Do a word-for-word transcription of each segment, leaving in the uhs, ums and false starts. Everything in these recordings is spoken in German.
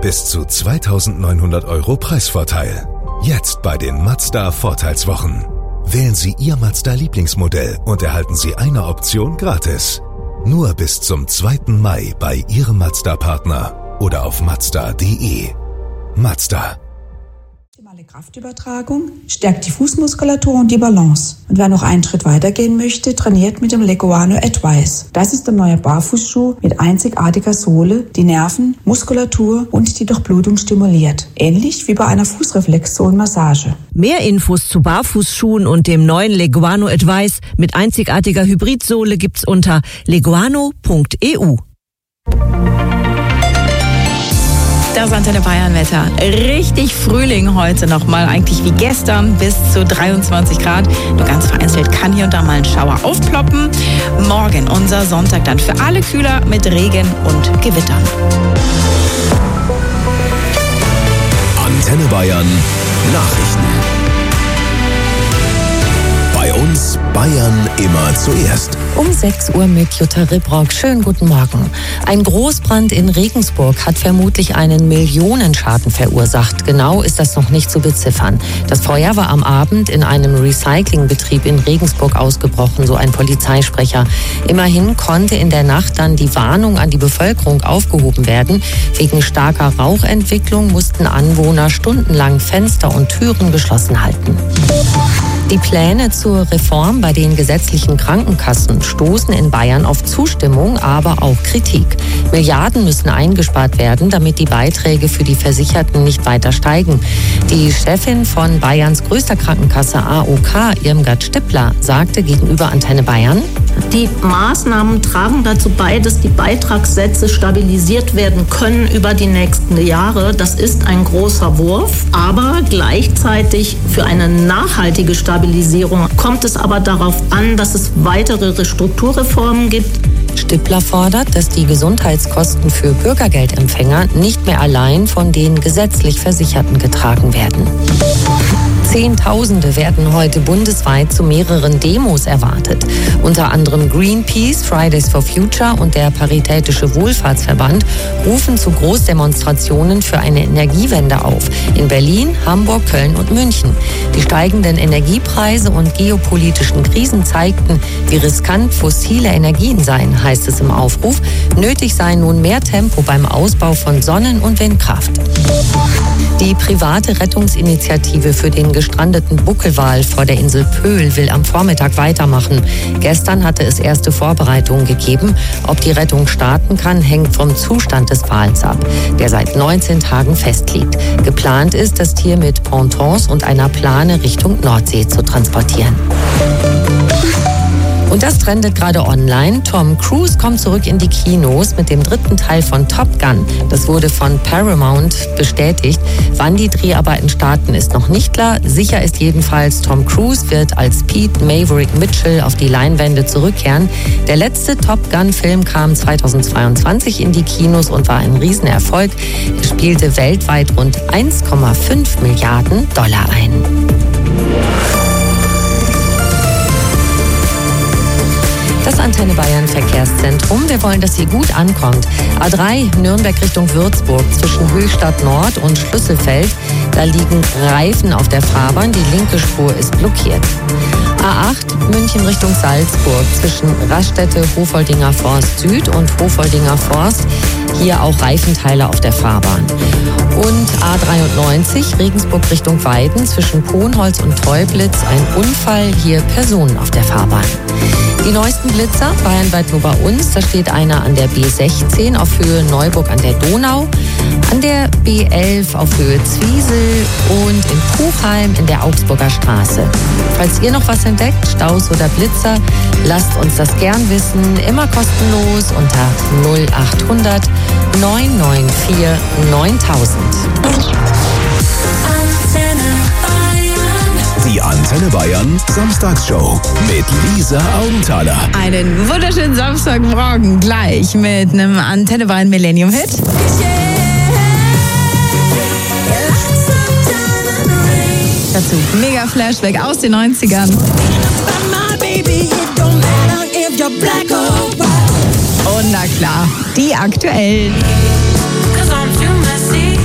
Bis zu zweitausendneunhundert Euro Preisvorteil. Jetzt bei den Mazda Vorteilswochen. Wählen Sie Ihr Mazda-Lieblingsmodell und erhalten Sie eine Option gratis. Nur bis zum zweiten Mai bei Ihrem Mazda-Partner oder auf mazda punkt de. Mazda. Optimale Kraftübertragung stärkt die Fußmuskulatur und die Balance. Und wer noch einen Schritt weitergehen möchte, trainiert mit dem Leguano Advice. Das ist der neue Barfußschuh mit einzigartiger Sohle, die Nerven, Muskulatur und die Durchblutung stimuliert. Ähnlich wie bei einer Fußreflexzonenmassage. Mehr Infos zu Barfußschuhen und dem neuen Leguano Advice mit einzigartiger Hybridsohle gibt's unter leguano punkt e u. Das Antenne Bayern Wetter. Richtig Frühling heute nochmal, eigentlich wie gestern, bis zu dreiundzwanzig Grad. Nur ganz vereinzelt kann hier und da mal ein Schauer aufploppen. Morgen, unser Sonntag, dann für alle kühler mit Regen und Gewittern. Antenne Bayern Nachrichten. Bei uns Bayern immer zuerst. Um sechs Uhr mit Jutta Ribrock. Schönen guten Morgen. Ein Großbrand in Regensburg hat vermutlich einen Millionenschaden verursacht. Genau ist das noch nicht zu beziffern. Das Feuer war am Abend in einem Recyclingbetrieb in Regensburg ausgebrochen, so ein Polizeisprecher. Immerhin konnte in der Nacht dann die Warnung an die Bevölkerung aufgehoben werden. Wegen starker Rauchentwicklung mussten Anwohner stundenlang Fenster und Türen geschlossen halten. Die Pläne zur Reform bei den gesetzlichen Krankenkassen stoßen in Bayern auf Zustimmung, aber auch Kritik. Milliarden müssen eingespart werden, damit die Beiträge für die Versicherten nicht weiter steigen. Die Chefin von Bayerns größter Krankenkasse A O K, Irmgard Stippler, sagte gegenüber Antenne Bayern: Die Maßnahmen tragen dazu bei, dass die Beitragssätze stabilisiert werden können über die nächsten Jahre. Das ist ein großer Wurf, aber gleichzeitig für eine nachhaltige Stabilisierung kommt es aber darauf an, dass es weitere Strukturreformen gibt. Stippler fordert, dass die Gesundheitskosten für Bürgergeldempfänger nicht mehr allein von den gesetzlich Versicherten getragen werden. Zehntausende werden heute bundesweit zu mehreren Demos erwartet. Unter anderem Greenpeace, Fridays for Future und der Paritätische Wohlfahrtsverband rufen zu Großdemonstrationen für eine Energiewende auf. In Berlin, Hamburg, Köln und München. Die steigenden Energiepreise und geopolitischen Krisen zeigten, wie riskant fossile Energien seien, heißt es im Aufruf. Nötig sei nun mehr Tempo beim Ausbau von Sonnen- und Windkraft. Die private Rettungsinitiative für den gestrandeten Buckelwal vor der Insel Pöhl will am Vormittag weitermachen. Gestern hatte es erste Vorbereitungen gegeben. Ob die Rettung starten kann, hängt vom Zustand des Wals ab, der seit neunzehn Tagen festliegt. Geplant ist, das Tier mit Pontons und einer Plane Richtung Nordsee zu transportieren. Und das trendet gerade online. Tom Cruise kommt zurück in die Kinos mit dem dritten Teil von Top Gun. Das wurde von Paramount bestätigt. Wann die Dreharbeiten starten, ist noch nicht klar. Sicher ist jedenfalls, Tom Cruise wird als Pete Maverick Mitchell auf die Leinwände zurückkehren. Der letzte Top Gun-Film kam zweitausendzweiundzwanzig in die Kinos und war ein Riesenerfolg. Er spielte weltweit rund eins Komma fünf Milliarden Dollar ein. Das Antenne Bayern Verkehrszentrum. Wir wollen, dass sie gut ankommt. A drei Nürnberg Richtung Würzburg zwischen Höchstadt Nord und Schlüsselfeld. Da liegen Reifen auf der Fahrbahn. Die linke Spur ist blockiert. A acht München Richtung Salzburg zwischen Raststätte, Hofoldinger Forst Süd und Hofoldinger Forst. Hier auch Reifenteile auf der Fahrbahn. Und A dreiundneunzig Regensburg Richtung Weiden zwischen Ponholz und Teublitz. Ein Unfall, hier Personen auf der Fahrbahn. Die neuesten Blitzer, bayernweit nur bei uns. Da steht einer an der B sechzehn auf Höhe Neuburg an der Donau, an der B elf auf Höhe Zwiesel und in Puchheim in der Augsburger Straße. Falls ihr noch was entdeckt, Staus oder Blitzer, lasst uns das gern wissen. Immer kostenlos unter null achthundert neun neun vier neuntausend. Die Antenne Bayern Samstagsshow mit Lisa Augenthaler. Einen wunderschönen Samstagmorgen gleich mit einem Antenne Bayern Millennium Hit. Dazu mega Flashback aus den neunzigern. Und na klar, die aktuellen.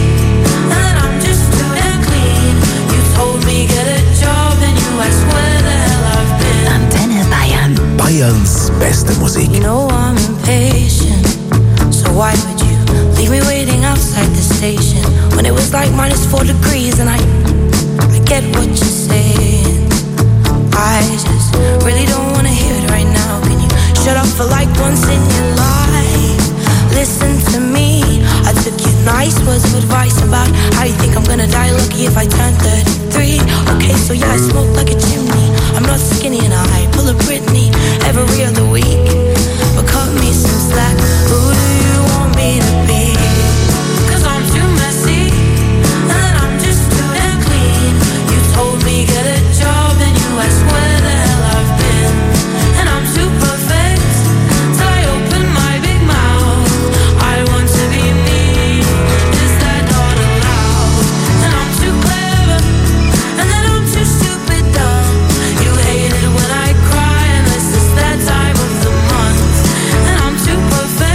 Bayerns beste Musik. You know I'm impatient, so why would you leave me waiting outside the station when it was like minus four degrees? And I, I get what you're saying. I just really don't wanna hear it right now. Can you shut up for like once in your life? Listen to me. I took your nice words of advice about how you think I'm gonna die lucky if I turn thirty-three. Okay, so yeah, I smoke like a chimney. I'm not skinny and I pull a Britney every other week. But cut me some slack. Who do you want me to be? Cause I'm too messy and I'm just too damn clean. You told me get a job and you asked where the hell I've been. And I'm too perfect till I open my big mouth. I want to be me. Is that not allowed? And I'm too clever and then I'm too stupid dumb. You hate it when I cry and this is that time of the month. And I'm too perfect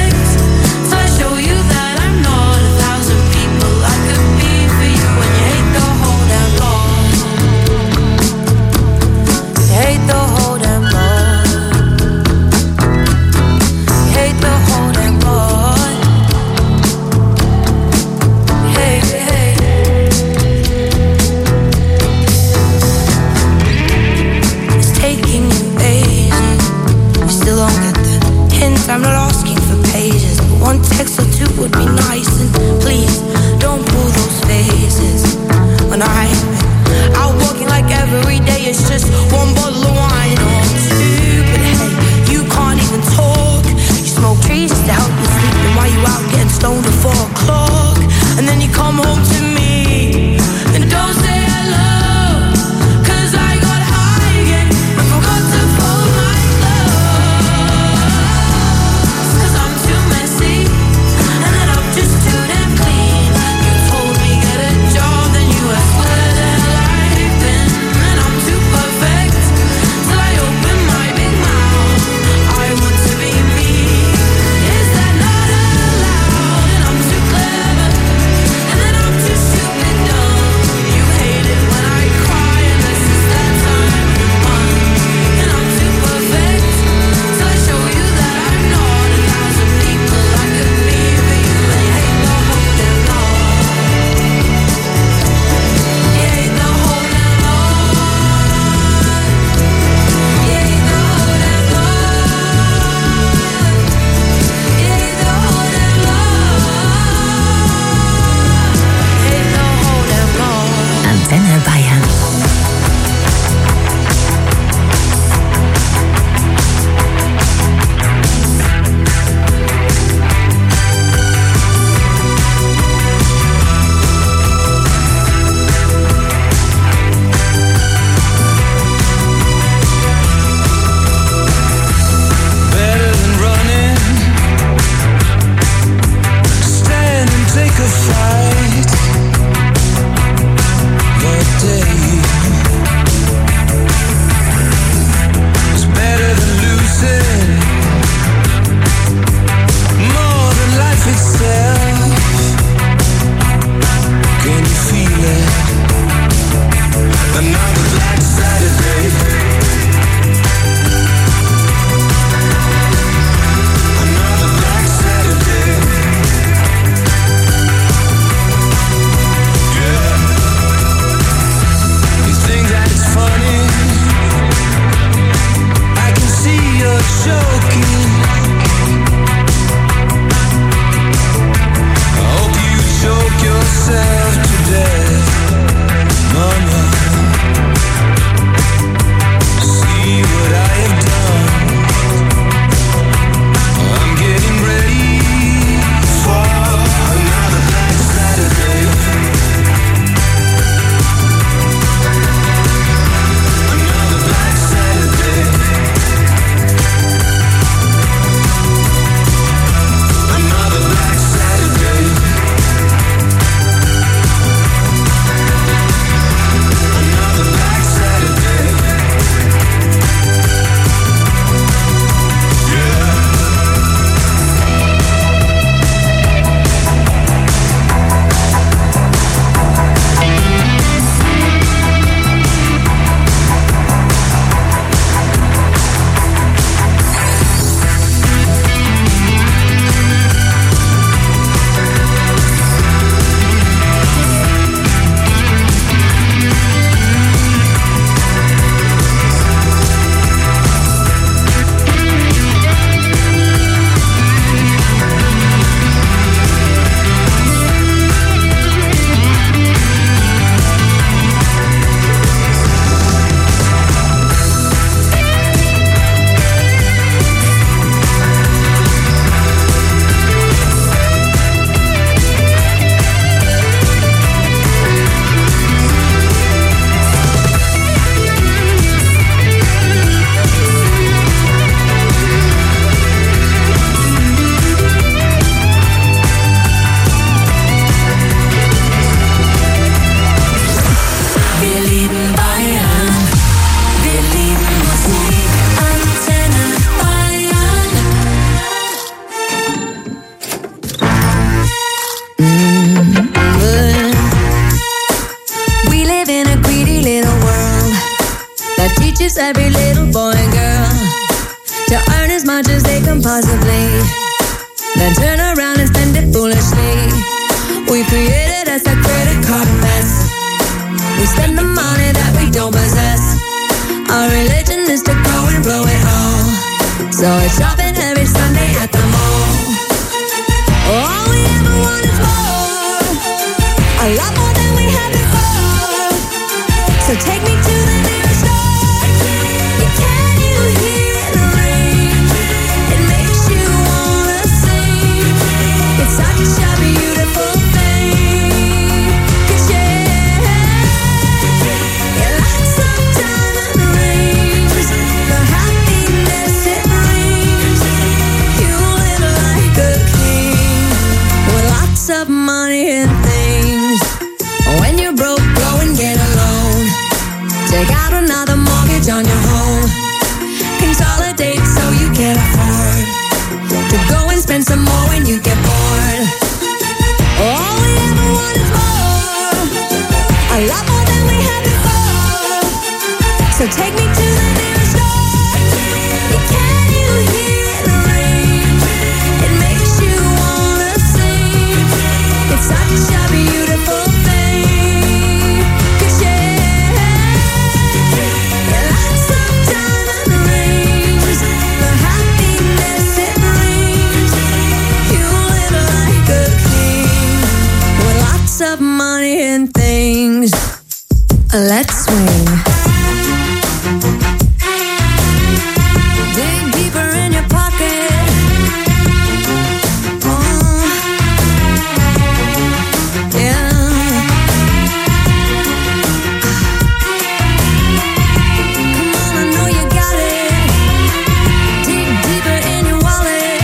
promise every little boy and girl to earn as much as they can possibly, then turn around and spend it foolishly. We created as a credit card mess. We spend the money that we don't possess. Our religion is to go and blow it all. So it's shopping every Sunday at the mall. All we ever want is more, a lot more than we had before. So take me to the nearest store. Can you hear the rain? It makes you wanna sing. It's such a beautiful thing. 'Cause yeah, it lights up diamond rings, the happiness it brings. You live like a king with lots of money and things. When you're broke, go and get a loan. Take out another mortgage on your home. Consolidate so you can afford to go and spend some more when you get bored. All we ever want is more, a lot more than we had before. So take me to the nearest store. Can you hear the rain? It makes you wanna sing. It's such a beautiful thing. 'Cause yeah, it lights up diamond rings, the happiness it brings. You live like a king with lots of money and things. Let's swing. Dig deeper in your pocket. Oh, yeah. Come on, I know you got it. Dig deeper in your wallet.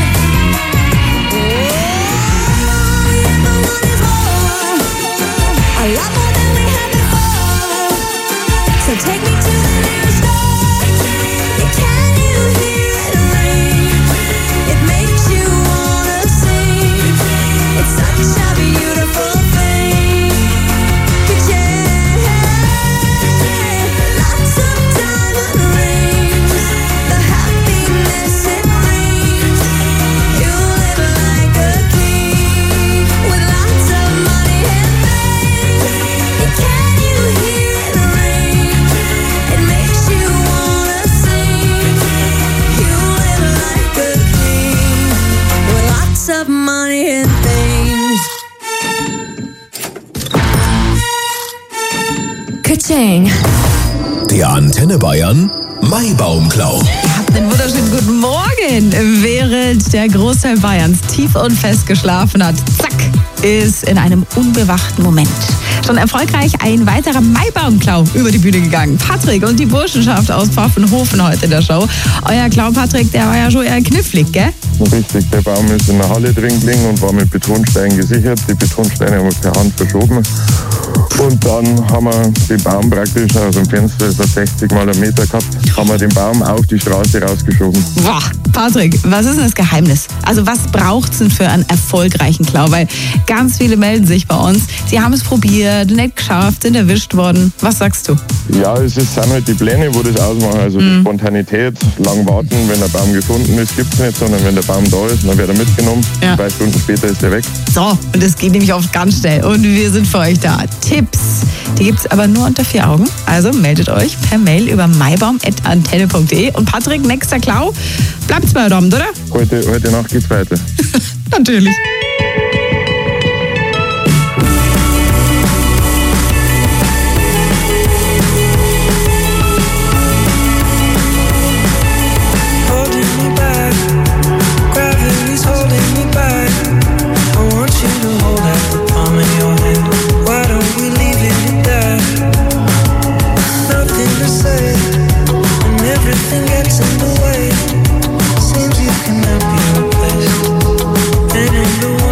All we ever want is more, a lot more than we had before. So take me to the nearest store. Can you hear the rain? It makes you wanna sing. It's such a beautiful thing. 'Cause yeah, lots of diamond rings, the happiness it brings. You live like a king with lots of money and things. Can you hear the rain? It makes you wanna sing. You live like a king with lots of money and things. Ka-ching. Der Antenne Bayern Maibaumklau. Einen wunderschönen guten Morgen. Während der Großteil Bayerns tief und fest geschlafen hat, zack, ist in einem unbewachten Moment schon erfolgreich ein weiterer Maibaumklau über die Bühne gegangen. Patrick und die Burschenschaft aus Pfaffenhofen heute in der Show. Euer Klau, Patrick, der war ja schon eher knifflig, gell? Richtig, der Baum ist in der Halle drin gelegen und war mit Betonsteinen gesichert. Die Betonsteine haben wir per Hand verschoben. Und dann haben wir den Baum praktisch, also im Fenster ist er sechzig mal einen Meter gehabt, haben wir den Baum auf die Straße rausgeschoben. Boah, Patrick, was ist denn das Geheimnis? Also was braucht es denn für einen erfolgreichen Klau? Weil ganz viele melden sich bei uns, sie haben es probiert, nicht geschafft, sind erwischt worden. Was sagst du? Ja, es ist, sind halt die Pläne, wo das ausmachen. Also die Spontanität, lang warten, wenn der Baum gefunden ist, gibt es nicht, sondern wenn der Baum da ist, dann wird er mitgenommen. Ja. Zwei Stunden später ist er weg. So, und das geht nämlich oft ganz schnell. Und wir sind für euch da. Tipps, die gibt es aber nur unter vier Augen. Also meldet euch per Mail über maibaum at antenne punkt de. Und Patrick, nächster Klau, bleibt's bei Abend, oder? Heute, heute Nacht geht's weiter. Natürlich. Everything gets in the way. Seems you cannot be replaced. And in the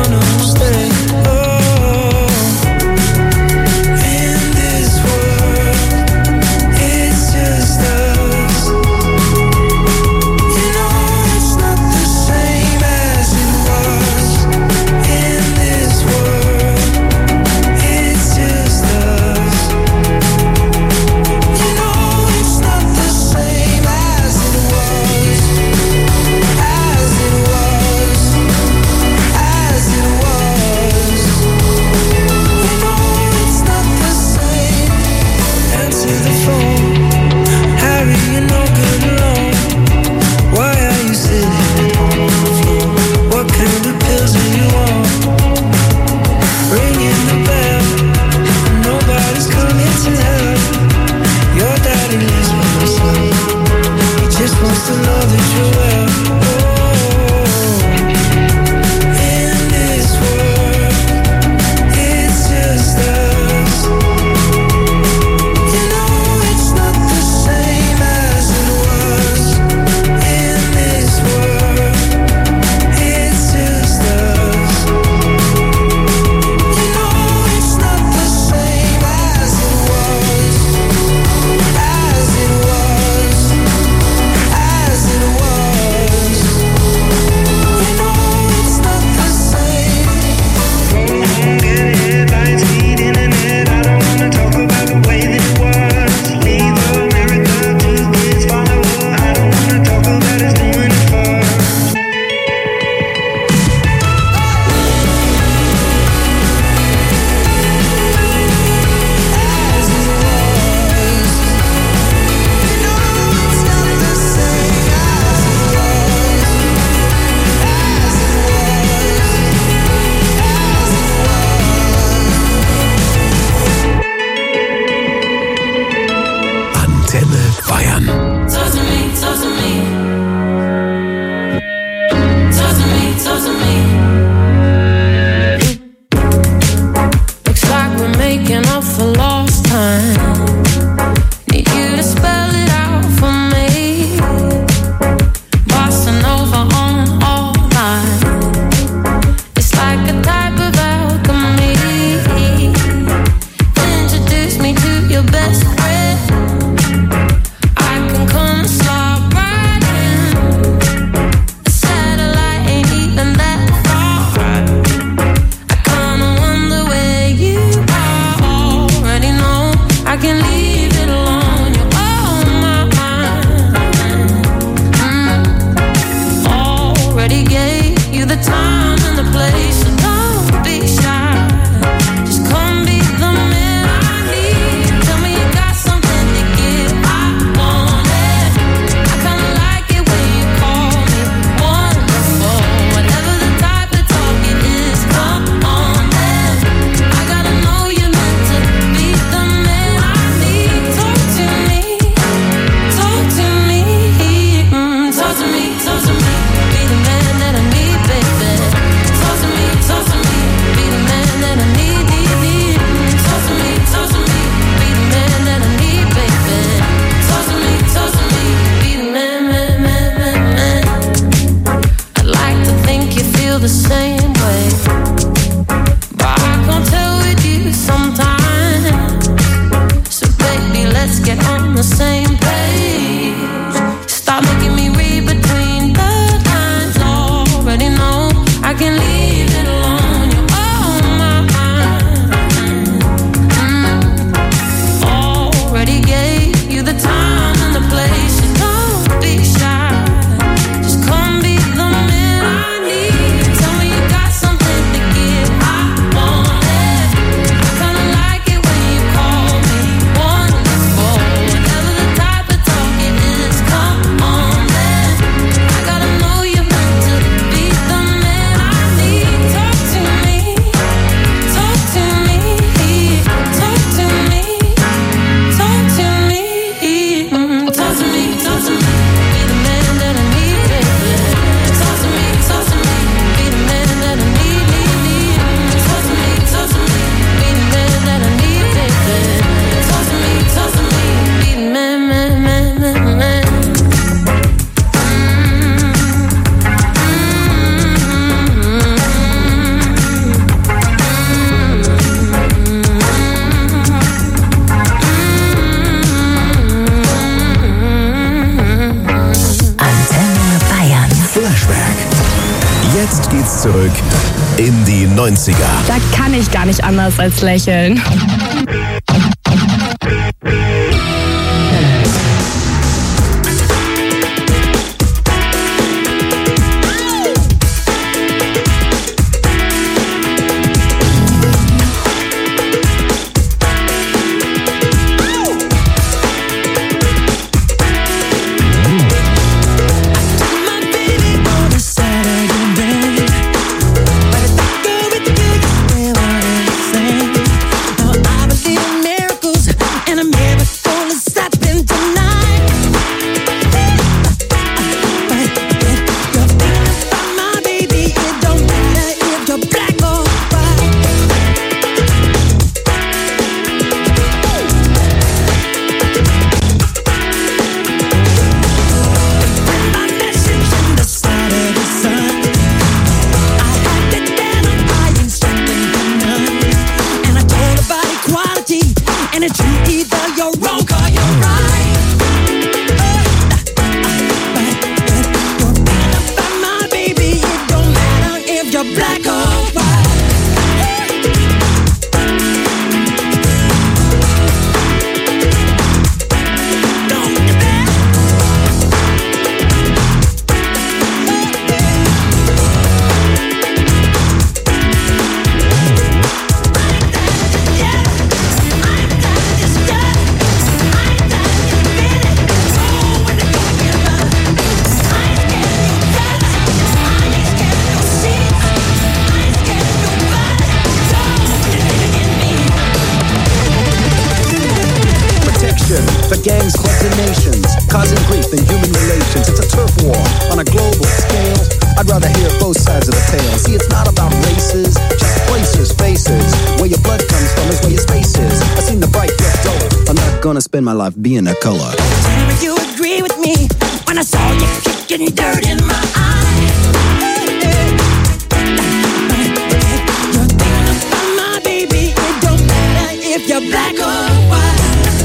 Die neunziger. Da kann ich gar nicht anders als lächeln. Gonna spend my life being a color. Tell me you agree with me when I saw you kicking dirt in my eye. You're thinking about my baby. It don't matter if you're black or white.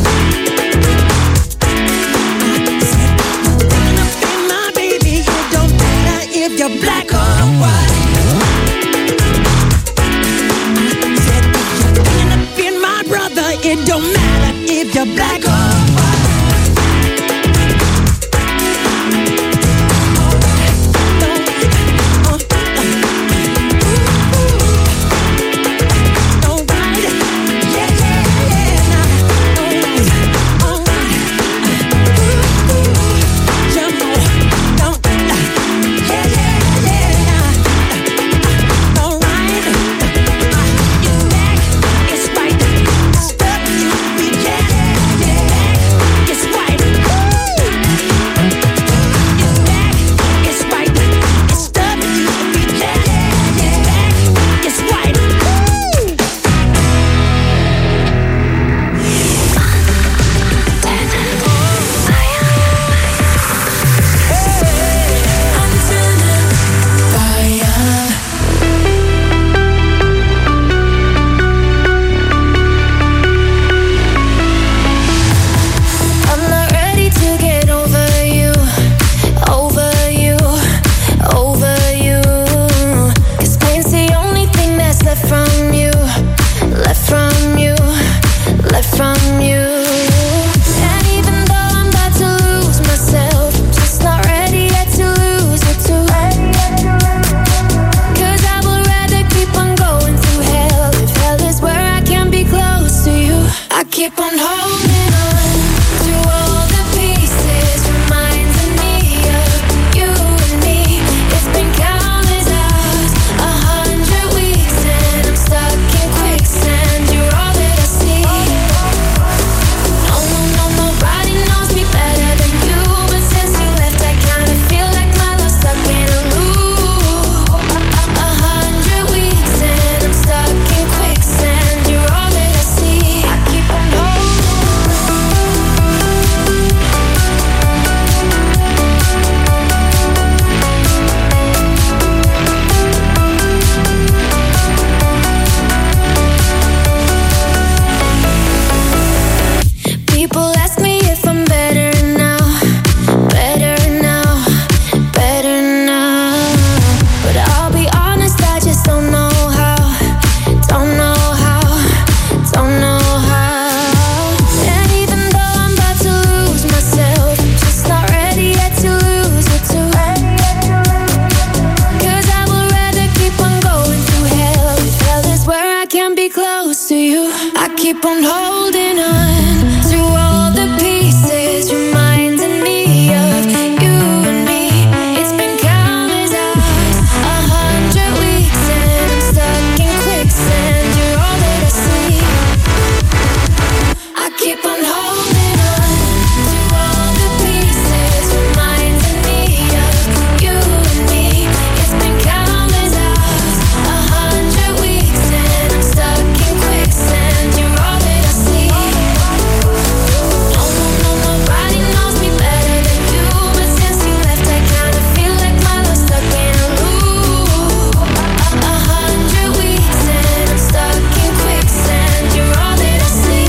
I said you're thinking about my baby. It don't matter if you're black or white. I said you're thinking about my brother. It don't matter if you're black or white. Yeah. be close to you. I keep on holding on to all the pieces, reminding me of you and me. It's been countless hours, a hundred weeks, and I'm stuck in quicksand. You're all that I see. I keep on holding on to all the pieces, reminding me of you and me. It's been countless hours, a hundred weeks, and I'm stuck in quicksand. You're all that I see. No, no, no, nobody knows me better than you, but since you left, I kinda feel like my love's stuck in a loop. A, a hundred weeks, and I'm stuck in quicksand. You're all that I see.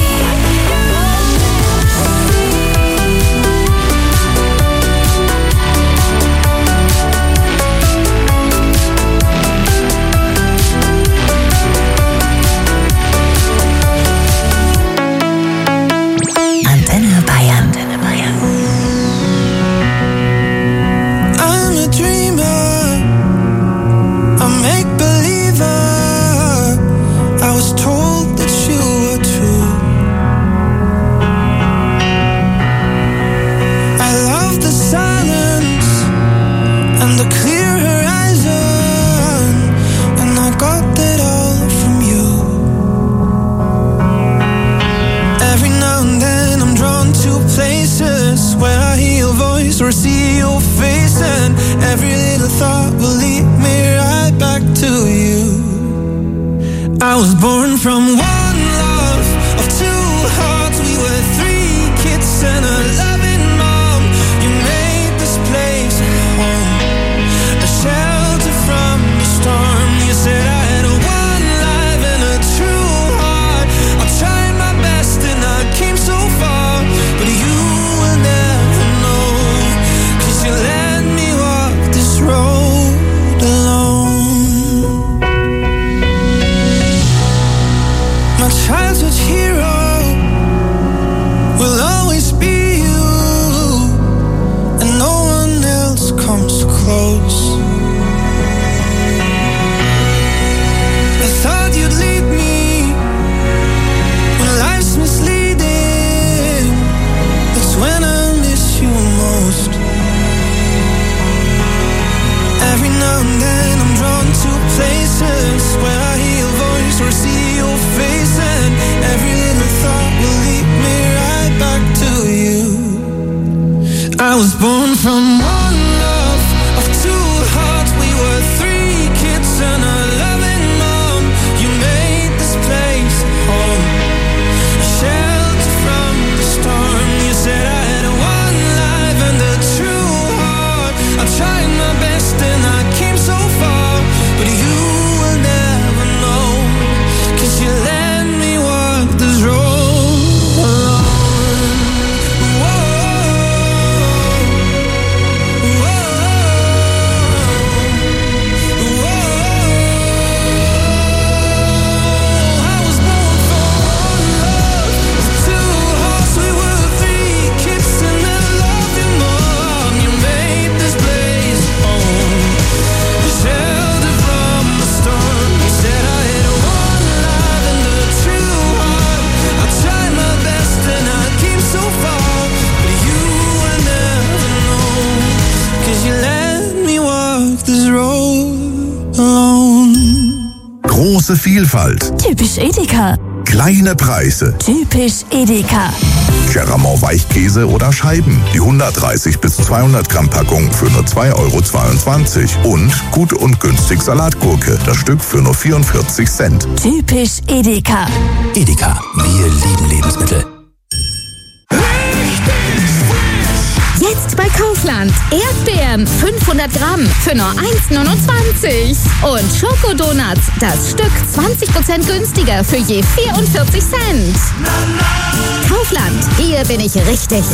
Antenne Bayern. Antenne Bayern. I'm a dreamer, a make-believer. I was told that you were true. I love the silence and the clear horizon, and I got that all from you. Every now and then I'm drawn to places where I hear your voice or see your face, and every little thought will lead me right back to you. I was born from one love of two hearts. We were three kids and a loving mom. You made this place a home, a shelter from the storm. You said I had one life and a true heart. I tried my best and I came so far, but you will never know, 'cause you let me walk this road alone. My childhood hero will always be you, and no one else comes close. I thought you'd lead me when life's misleading. It's when I miss you most. Every now and then I'm drawn to places where I hear your voice or see your face, and every little thought will lead me right back to you. I was born from one love of two hearts. We were three kids and a loving mom. You made this place home, a shelter from the storm. You said I had one life and a true heart. I tried my best and I came so far, but you will never know, 'cause you let me walk this road alone. Whoa, whoa, whoa. I was born for one love, two hearts. We were three kids and a loving mom. You made this place home, a shelter from the storm. You said I had one life and a true heart. I tried my best and I came so far, but you will never know, 'cause you let me walk this road alone. Große Vielfalt, Typisch Edeka. kleine Preise, Typisch Edeka. Keramont Weichkäse oder Scheiben. Die hundertdreißig bis zweihundert Gramm Packung für nur zwei Euro zweiundzwanzig. Und gut und günstig Salatgurke. Das Stück für nur vierundvierzig Cent. Typisch Edeka. Edeka, wir lieben Lebensmittel. Jetzt bei Kaufland. Erdbeeren fünfhundert Gramm für nur eins neunundzwanzig. Und Schokodonuts, das Stück zwanzig Prozent günstiger für je vierundvierzig Cent. Kaufland, hier bin ich richtig.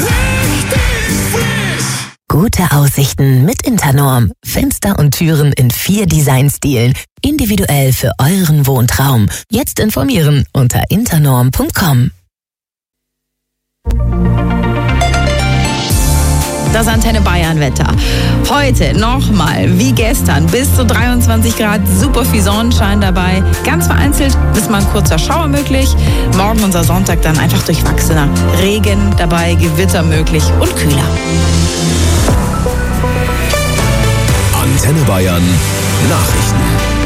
Gute Aussichten mit Internorm. Fenster und Türen in vier Designstilen. Individuell für euren Wohntraum. Jetzt informieren unter internorm punkt com. Das Antenne Bayern Wetter. Heute nochmal, wie gestern, bis zu dreiundzwanzig Grad, super viel Sonnenschein dabei. Ganz vereinzelt ist mal ein kurzer Schauer möglich. Morgen, unser Sonntag, dann einfach durchwachsener. Regen dabei, Gewitter möglich und kühler. Antenne Bayern Nachrichten.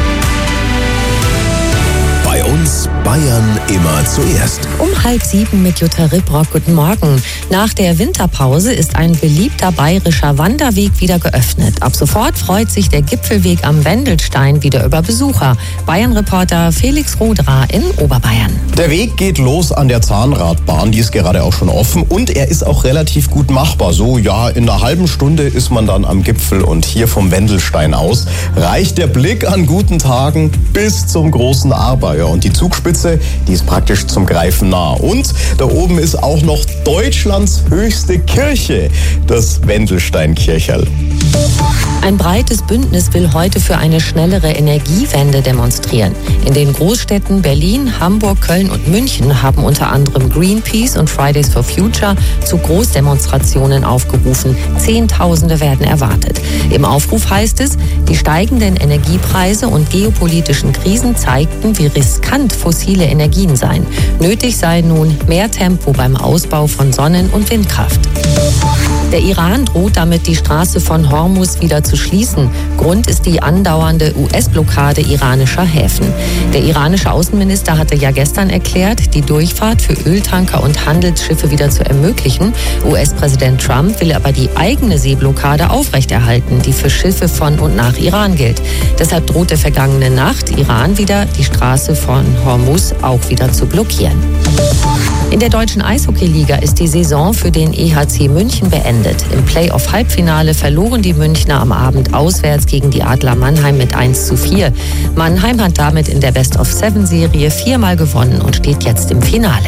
Bei uns Bayern immer zuerst. Um halb sieben mit Jutta Ribrock. Guten Morgen. Nach der Winterpause ist ein beliebter bayerischer Wanderweg wieder geöffnet. Ab sofort freut sich der Gipfelweg am Wendelstein wieder über Besucher. Bayern-Reporter Felix Roderer in Oberbayern. Der Weg geht los an der Zahnradbahn, die ist gerade auch schon offen und er ist auch relativ gut machbar. So, ja, in einer halben Stunde ist man dann am Gipfel und hier vom Wendelstein aus reicht der Blick an guten Tagen bis zum großen Ahrbayer. Und die Zugspitze, die ist praktisch zum Greifen nah. Und da oben ist auch noch Deutschlands höchste Kirche, das Wendelsteinkircherl. Ein breites Bündnis will heute für eine schnellere Energiewende demonstrieren. In den Großstädten Berlin, Hamburg, Köln und München haben unter anderem Greenpeace und Fridays for Future zu Großdemonstrationen aufgerufen. Zehntausende werden erwartet. Im Aufruf heißt es, die steigenden Energiepreise und geopolitischen Krisen zeigten, wie riskant fossile Energien seien. Nötig sei nun mehr Tempo beim Ausbau von Sonnen- und Windkraft. Der Iran droht damit, die Straße von Hormuz wieder zu schließen. Grund ist die andauernde U S-Blockade iranischer Häfen. Der iranische Außenminister hatte ja gestern erklärt, die Durchfahrt für Öltanker und Handelsschiffe wieder zu ermöglichen. U S-Präsident Trump will aber die eigene Seeblockade aufrechterhalten, die für Schiffe von und nach Iran gilt. Deshalb drohte vergangene Nacht Iran wieder, die Straße von Hormuz auch wieder zu blockieren. In der deutschen Eishockeyliga ist die Saison für den E H C München beendet. Im Playoff-Halbfinale verloren die Münchner am Abend auswärts gegen die Adler Mannheim mit eins zu vier. Mannheim hat damit in der Best-of-Seven-Serie viermal gewonnen und steht jetzt im Finale.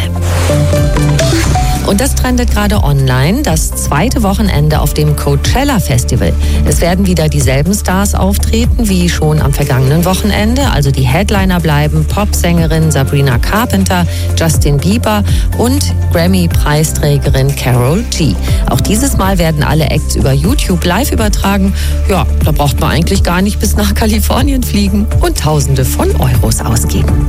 Und das trendet gerade online, das zweite Wochenende auf dem Coachella Festival. Es werden wieder dieselben Stars auftreten wie schon am vergangenen Wochenende. Also die Headliner bleiben Popsängerin Sabrina Carpenter, Justin Bieber und Grammy-Preisträgerin Karol G. Auch dieses Mal werden alle Acts über YouTube live übertragen. Ja, da braucht man eigentlich gar nicht bis nach Kalifornien fliegen und Tausende von Euros ausgeben.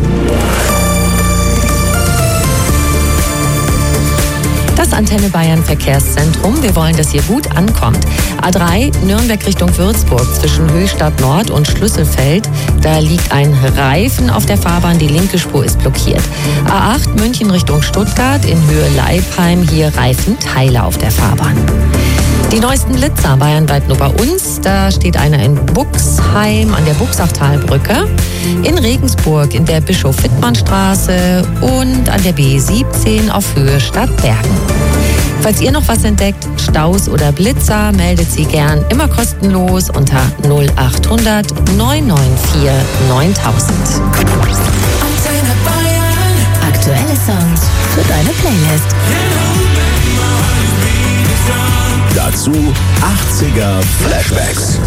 Das Antenne Bayern Verkehrszentrum. Wir wollen, dass ihr gut ankommt. A drei Nürnberg Richtung Würzburg zwischen Höchstadt Nord und Schlüsselfeld. Da liegt ein Reifen auf der Fahrbahn. Die linke Spur ist blockiert. A acht München Richtung Stuttgart in Höhe Leipheim. Hier Reifenteile auf der Fahrbahn. Die neuesten Blitzer. Bayern bleibt nur bei uns. Da steht einer in Buxheim an der Buchsachtalbrücke, in Regensburg in der Bischof-Wittmann-Straße und an der B siebzehn auf Höhe Stadtbergen. Falls ihr noch was entdeckt, Staus oder Blitzer, meldet sie gern immer kostenlos unter null achthundert neun neun vier neuntausend. Aktuelle Songs für deine Playlist. Dazu achtziger Flashbacks.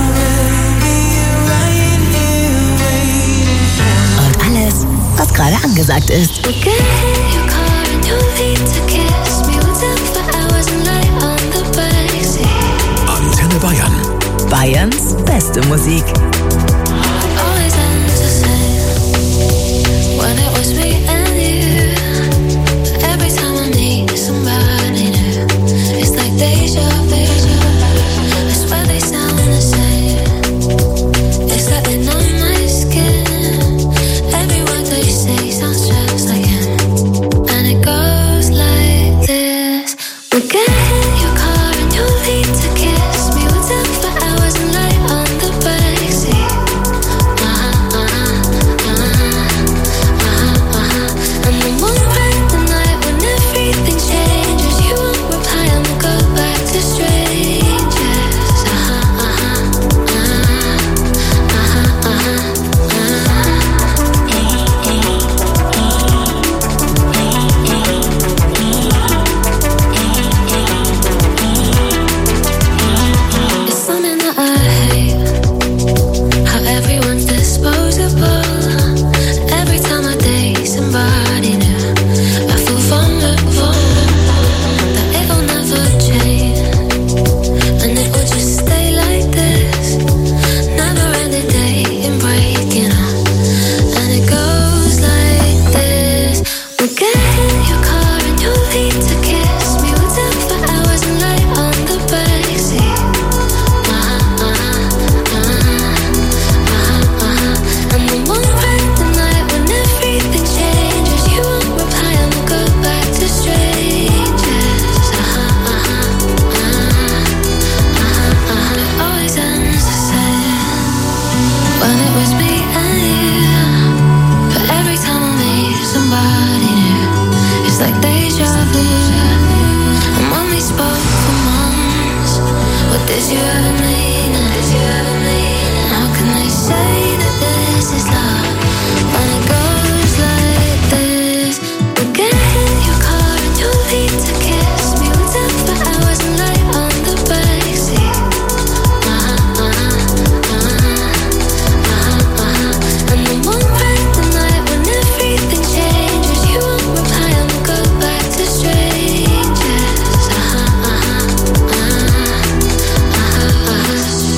Und alles, was gerade angesagt ist. Antenne Bayern. Bayerns beste Musik. Your car and your feet to kiss me. We'll talk for hours and lie on the backseat. Did you ever mean it? Did you ever mean it? How can they say that this is love when it goes like this? We get in your car and you leave to kiss me. We talk for hours and lay on the backseat. Uh-huh, uh-huh, uh-huh, uh-huh. And then one bright the night when everything changes, you won't reply and we'll go back to strangers. Uh-huh, uh-huh, uh-huh.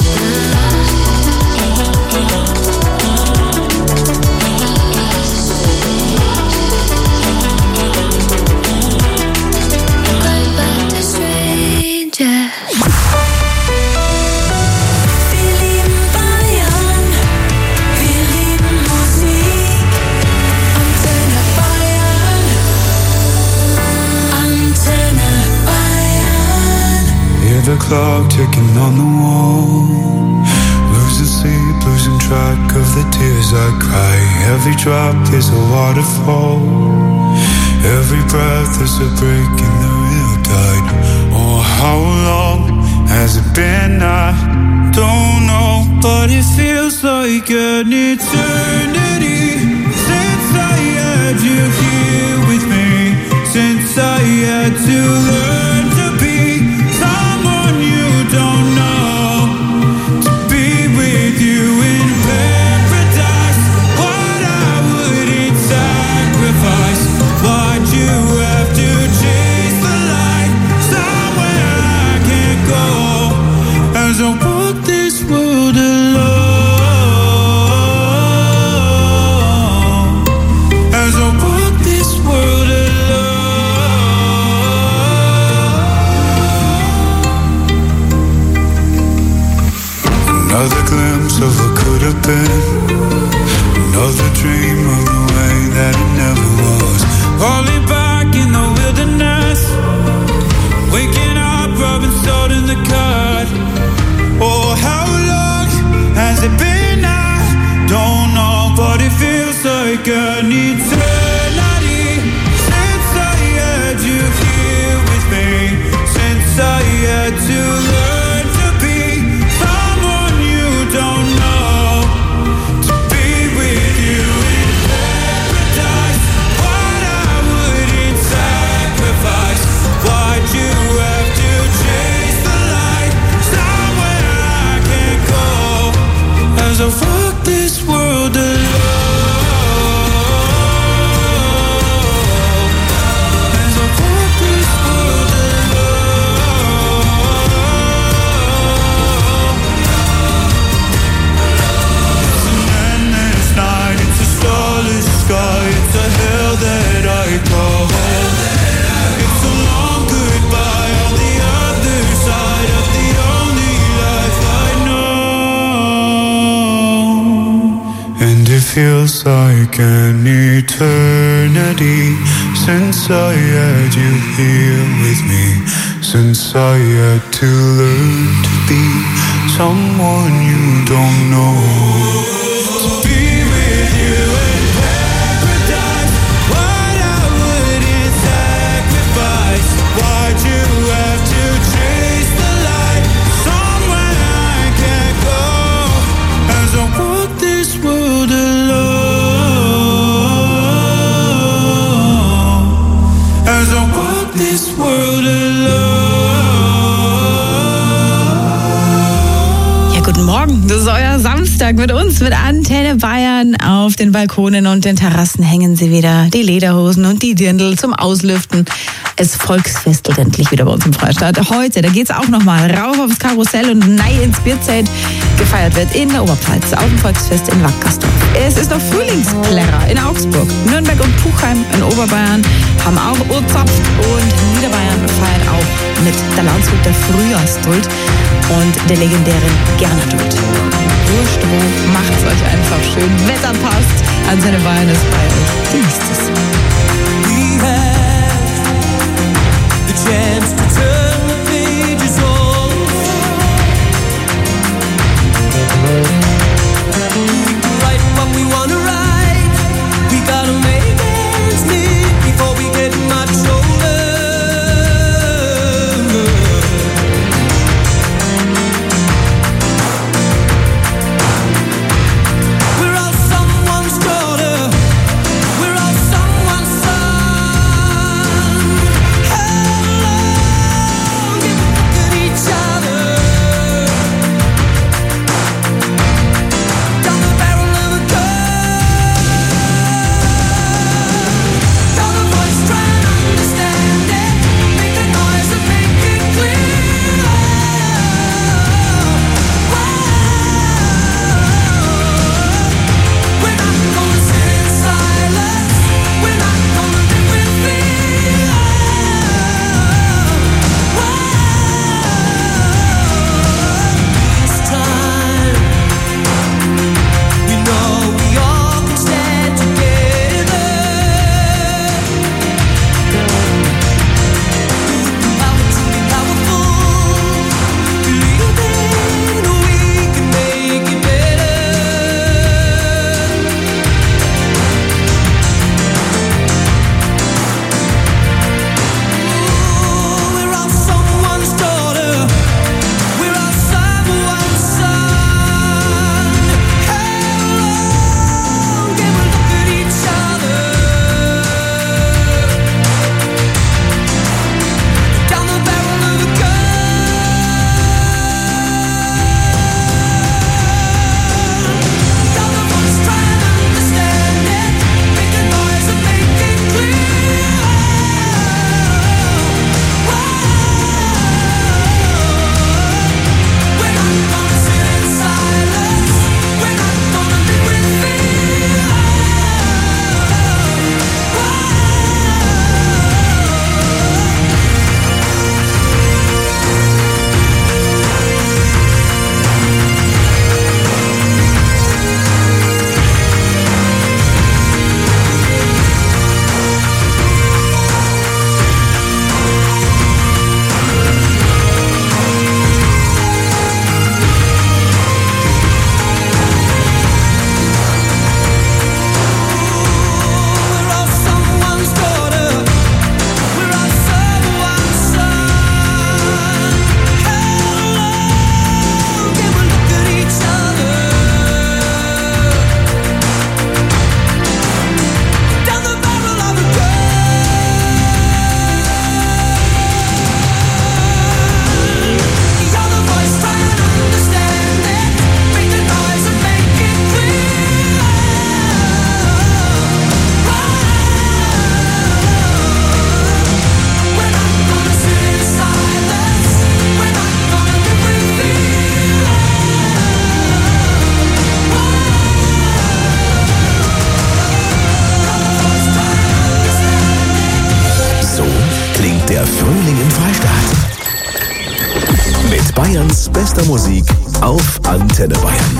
The clock ticking on the wall, losing sleep, losing track of the tears I cry. Every drop is a waterfall, every breath is a break in the real tide. Oh, how long has it been? I don't know, but it feels like an eternity since I had you here with me, since I had to learn to be someone you don't know, to be with you in paradise. What I wouldn't sacrifice, why'd you have to chase the light somewhere I can't go, as I walk this world alone, as I walk this world alone. Another glimpse of what could have been, another dream of the way that it never was. Falling back in the wilderness, waking up, rubbing salt in the cut. Oh, how long has it been? I don't know, but it feels like an eternity since I had you here with me, since I had to learn to be someone you don't know, to be with you in paradise. What I wouldn't sacrifice, why'd you have to chase the light somewhere I can't go, as I walk this world alone, as I walk this world alone. It's an endless night, it's a starless sky, it's a hell that I call home. It's a long goodbye on the other side of the only life I know. And it feels like an eternity since I had you here with me, since I had to learn to be someone you don't know, to be with you in paradise. What I wouldn't sacrifice, why'd you have to chase the light somewhere I can't go, as I walk this world alone, as I walk this world alone. Ja, guten Morgen. Das ist euer Samstag mit uns, mit Antenne Bayern. Auf den Balkonen und den Terrassen hängen sie wieder, die Lederhosen und die Dirndl zum Auslüften. Es volksfestelt endlich wieder bei uns im Freistaat. Heute, da geht's auch nochmal rauf aufs Karussell und nein ins Bierzelt. Gefeiert wird in der Oberpfalz, auf dem Volksfest in Wackersdorf. Es ist noch Frühlingsplärrer in Augsburg. Nürnberg und Puchheim in Oberbayern haben auch urzapft und Niederbayern feiert auch mit der Landshuter Frühjahrsduld und der legendären Gernerduld. Wurscht wo, macht's euch einfach schön. Wetter passt, Antenne Bayern ist bei euch. Genießt es. We have the chance to turn the pages off. We can write what we wanna write. We gotta make ends meet before we get much older. Bayerns bester Musik auf Antenne Bayern.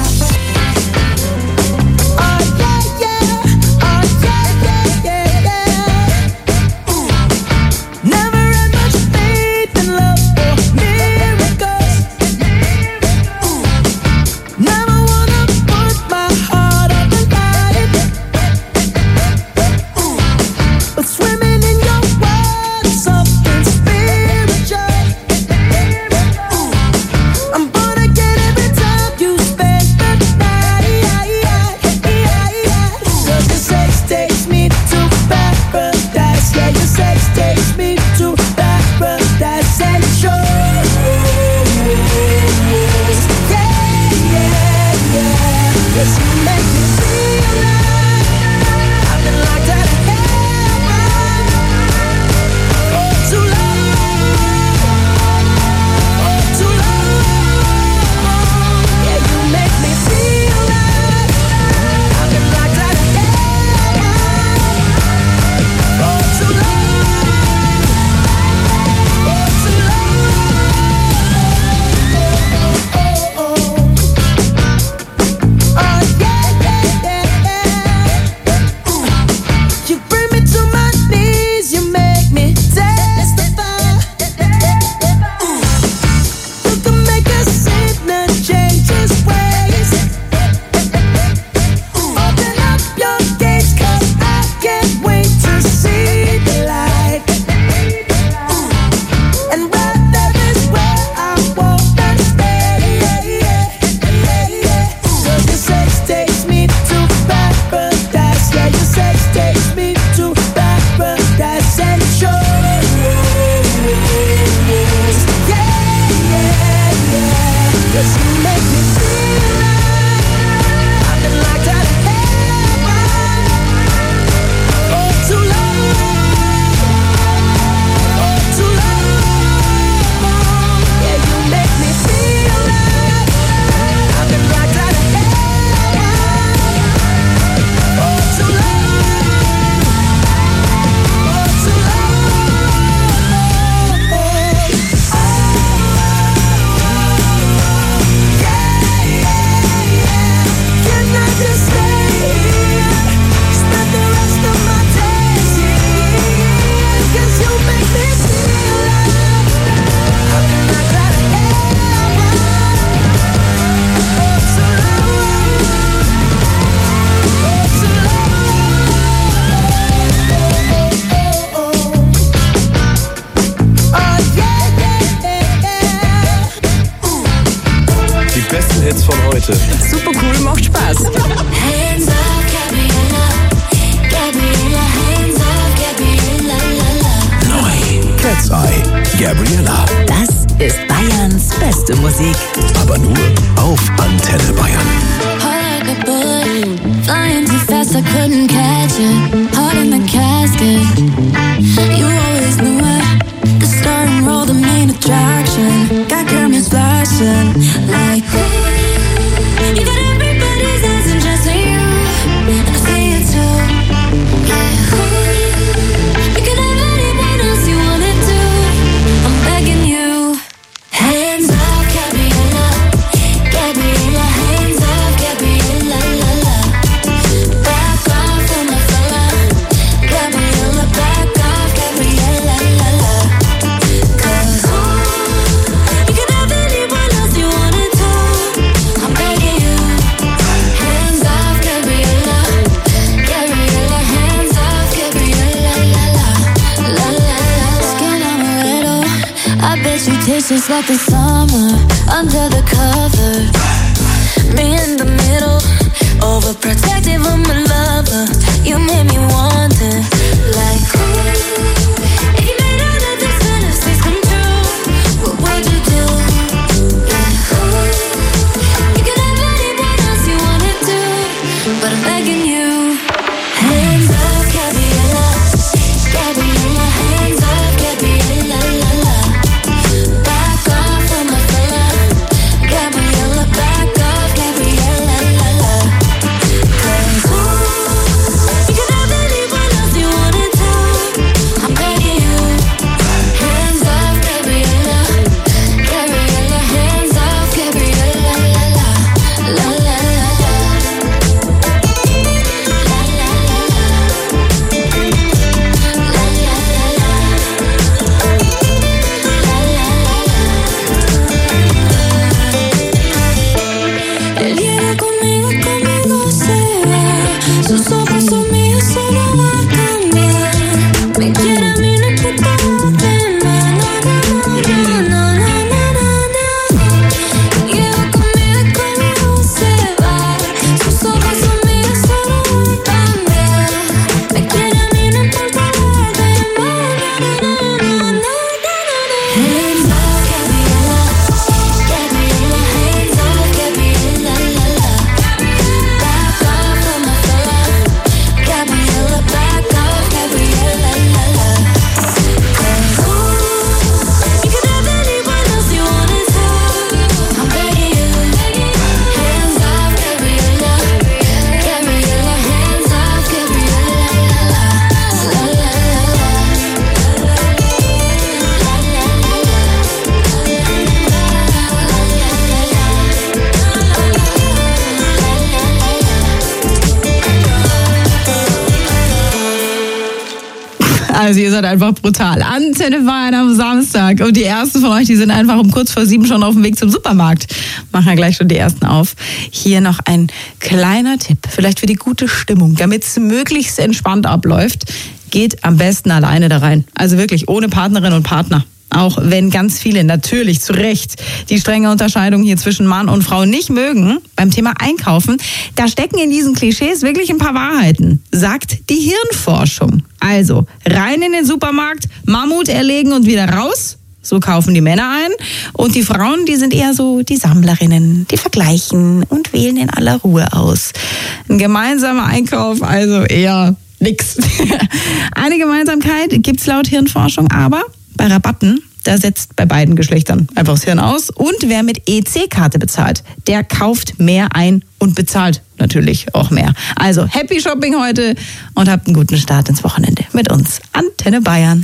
Hits von heute. Super cool, macht Spaß. Hands off, Gabriella. Gabriella, hands off, Gabriella, la, la. Neu. Cat's Eye. Gabriella. Das ist Bayerns beste Musik. Aber nur auf Antenne Bayern. Heart like a bullet, flying too fast, I couldn't catch it. Heart in the casket. You always knew it. The starting role, the main attraction. Got cameras flashing like. You got everybody's eyes and just you. I see it too. Yeah. You can have anyone else you wanted to. I'm begging you. Hands off, Gabriella. Gabriella, hands off, Gabriella, la la. Back off from my fella. Gabriella, back off, Gabriella, la la. Cause you can have anyone else you wanted to. I'm begging you. Hands off, Gabriella. Gabriella, hands off, Gabriella, la la. La la la. Skin amaretto. I bet you taste just like the summer under the cover. Me in the middle, overprotective of my lover. You made me want it, like ooh. If you made all of these fantasies come true, what would you do? Yeah, ooh. You could have anyone else you wanted to, but I'm begging you. Hands off, Gabriella. Gabriella, hands off, Gabriella, la la. Back off from my fella. Gabriella, back off, Gabriella, la la. Cause ooh, you could have Also ihr seid einfach brutal. Antenne Bayern am Samstag. Und die ersten von euch, die sind einfach um kurz vor sieben schon auf dem Weg zum Supermarkt. Machen ja gleich schon die ersten auf. Hier noch ein kleiner Tipp, vielleicht für die gute Stimmung, damit es möglichst entspannt abläuft. Geht am besten alleine da rein. Also wirklich ohne Partnerin und Partner. Auch wenn ganz viele natürlich zu Recht die strenge Unterscheidung hier zwischen Mann und Frau nicht mögen beim Thema Einkaufen, da stecken in diesen Klischees wirklich ein paar Wahrheiten, sagt die Hirnforschung. Also rein in den Supermarkt, Mammut erlegen und wieder raus. So kaufen die Männer ein. Und die Frauen, die sind eher so die Sammlerinnen, die vergleichen und wählen in aller Ruhe aus. Ein gemeinsamer Einkauf, also eher nix. Eine Gemeinsamkeit gibt's laut Hirnforschung aber bei Rabatten. Da setzt bei beiden Geschlechtern einfach das Hirn aus. Und wer mit E C-Karte bezahlt, der kauft mehr ein und bezahlt natürlich auch mehr. Also Happy Shopping heute und habt einen guten Start ins Wochenende mit uns. Antenne Bayern.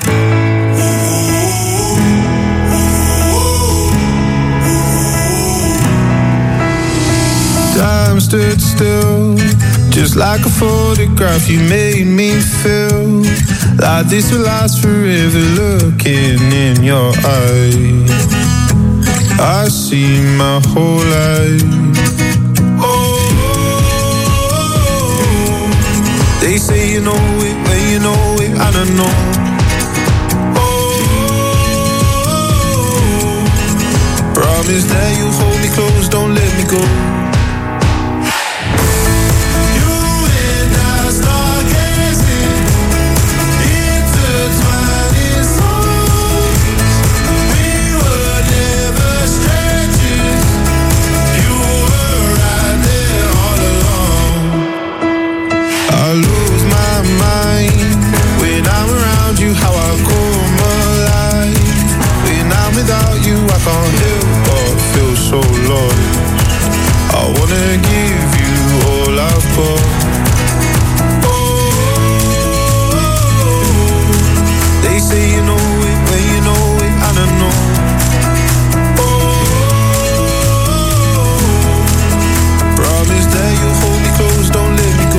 Time stood still, just like a photograph. You made me feel like this will last forever. Looking in your eyes, I see my whole life. Oh, they say you know it when you know it, I don't know. Oh, promise that you hold me close, don't let me go. I can't help but feel so lost. I wanna give you all I've got. Oh, they say you know it when you know it, I don't know. Oh, promise that you'll hold me close, don't let me go.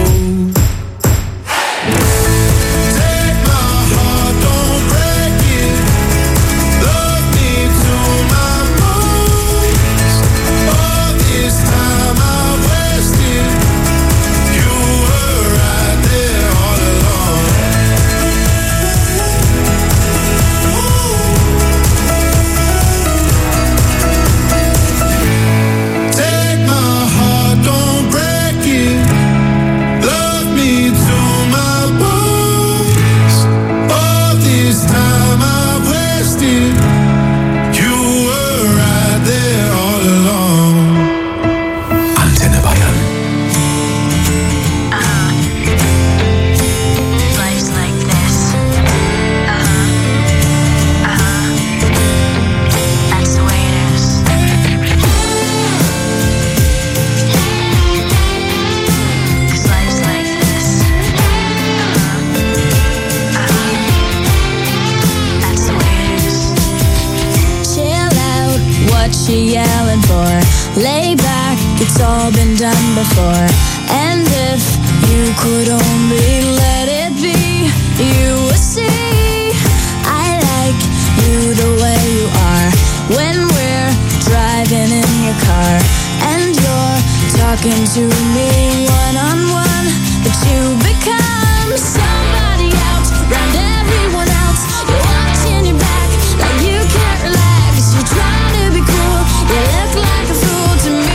Lay back, it's all been done before. And if you could only let it be, you would see I like you the way you are. When we're driving in your car and you're talking to me one-on-one, but you become somebody else around everyone else. You're watching your back like you can't relax. You're trying to be cool, you look like a fool to me.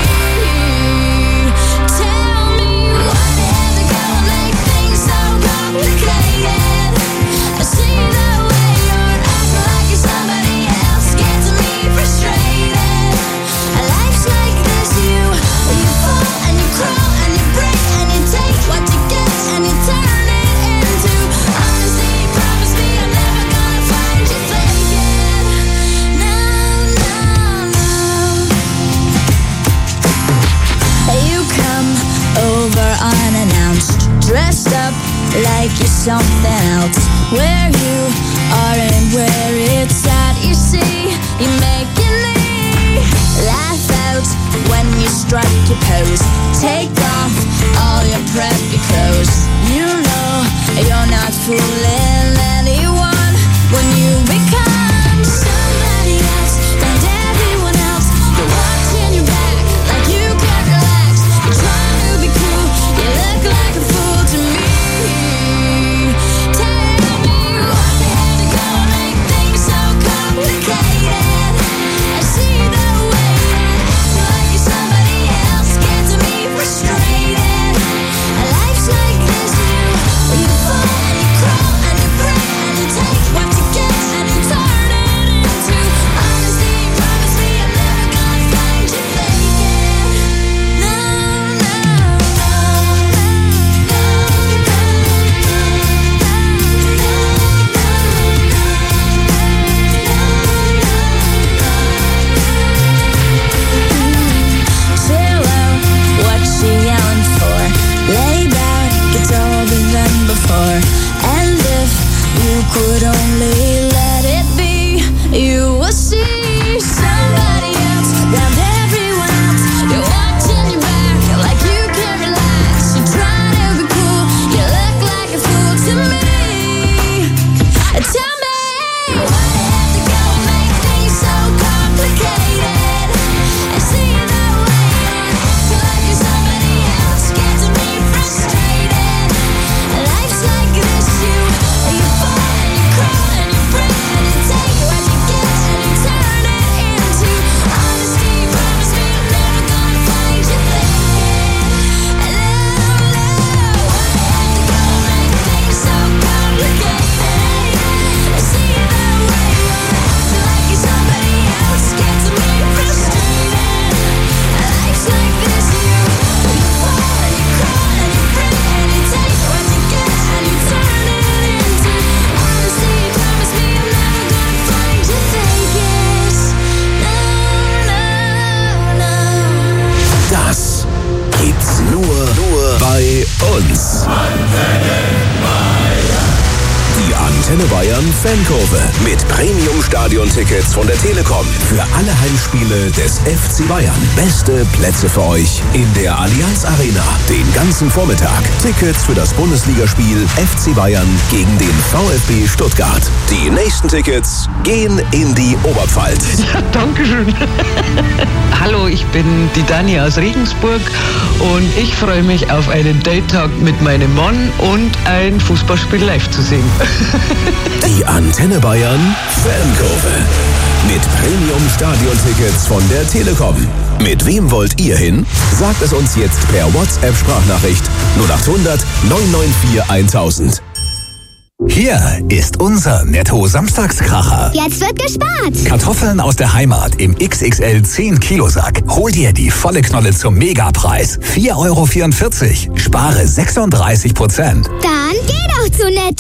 Tell me why they have to go and make things so complicated. I see the way you're acting like you're somebody else, gets me frustrated. Life's like this, you you fall and you crawl and you break and you take what you get and you turn it into honesty. Promise me I'm never gonna find you faking. No, no, no. You come over unannounced, dressed up like you're something else. Where you are and where it's at, you see, you're making me laugh out when you strike your pose. Take off all your preppy clothes. You know you're not fooling anyone. would only let it be, you will see somebody else around everyone else. You're watching your back like you can relax. You try to be cool, you look like a fool to me. Tell me, why do you have to go and make things so complicated? And see you that way and act like you're somebody else, getting me frustrated. Life's like this, you you fall and you crawl and you break and you take what you get and you turn it into honesty. Promise me I'm never gonna find you faking. And love, love, why do you have to go and make things so complicated? And see you that way and act like you're somebody else, getting me frustrated. Life's like this, you you fall and you crawl and you break and you take what you get and you turn it into honesty. Promise me I'm never gonna find you faking. No, no, no. Das gibt's nur, nur bei uns. Die Antenne Bayern Fankurve mit Premium-Stadion-Tickets von der Telekom für alle Heimspiele des F C Bayern. Beste Plätze für euch in der Allianz Arena den ganzen Vormittag. Tickets für das Bundesligaspiel F C Bayern gegen den VfB Stuttgart. Die nächsten Tickets gehen in die Oberpfalz. Ja, Dankeschön. Hallo, ich bin die Dani aus Regensburg und ich freue mich auf einen Date-Tag mit meinem Mann und ein Fußballspiel live zu sehen. Die Antenne Bayern Fankurve mit Premium-Stadion-Tickets von der Telekom. Mit wem wollt ihr hin? Sagt es uns jetzt per WhatsApp-Sprachnachricht null acht hundert neun neun vier tausend. Hier ist unser Netto-Samstagskracher. Jetzt wird gespart. Kartoffeln aus der Heimat im X X L zehn Kilo Sack. Hol dir die volle Knolle zum Megapreis. vier Euro vierundvierzig. Spare sechsunddreißig Prozent. Dann geh doch zu Netto.